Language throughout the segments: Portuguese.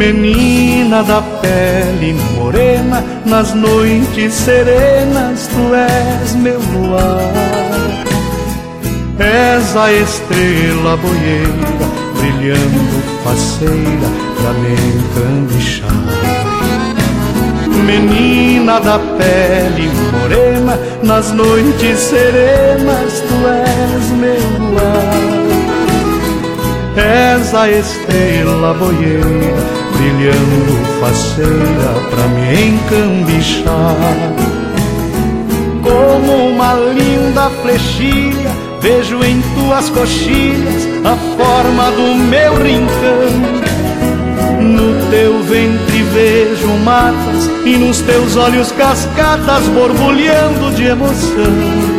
Menina da pele morena, nas noites serenas tu és meu luar. És a estrela boieira, brilhando faceira pra me encambichar. Menina da pele morena, nas noites serenas tu és meu luar. És a estrela boieira, brilhando faceira pra me encambichar. Como uma linda flechilha, vejo em tuas coxilhas a forma do meu rincão. No teu ventre vejo matas e nos teus olhos cascatas borbulhando de emoção.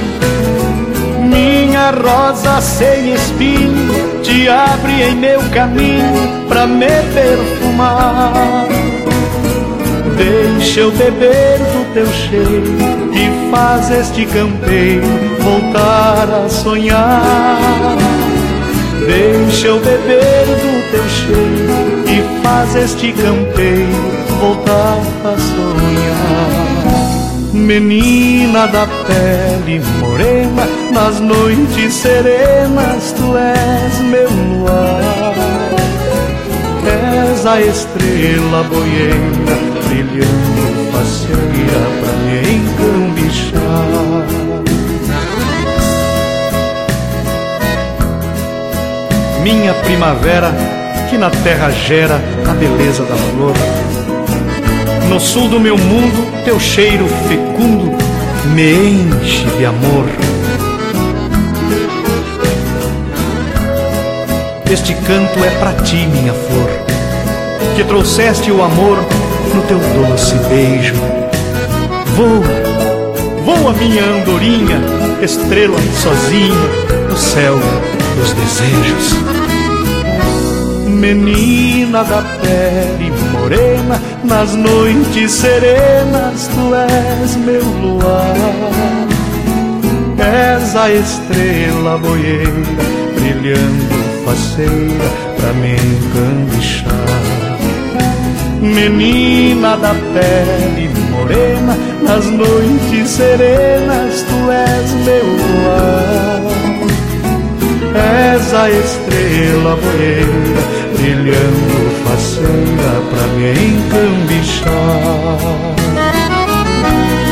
Minha rosa sem espinho te abre em meu caminho pra me perfumar. Deixa eu beber do teu cheiro e faz este campeiro voltar a sonhar. Deixa eu beber do teu cheiro e faz este campeiro voltar a sonhar. Menina da pele morena, nas noites serenas tu és meu luar. És a estrela boieira, brilhando faceira pra me encambichar. Minha primavera, que na terra gera a beleza da flor. No sul do meu mundo, teu cheiro fecundo me enche de amor. Este canto é pra ti, minha flor, que trouxeste o amor no teu doce beijo. Voa, voa minha andorinha, estrela sozinha no céu dos desejos. Menina da pele morena, nas noites serenas tu és meu luar. És a estrela boieira, brilhando faceira pra me encambichar. Menina da pele morena, nas noites serenas tu és meu luar. És a estrela boieira, brilhando faceira pra me encambichar.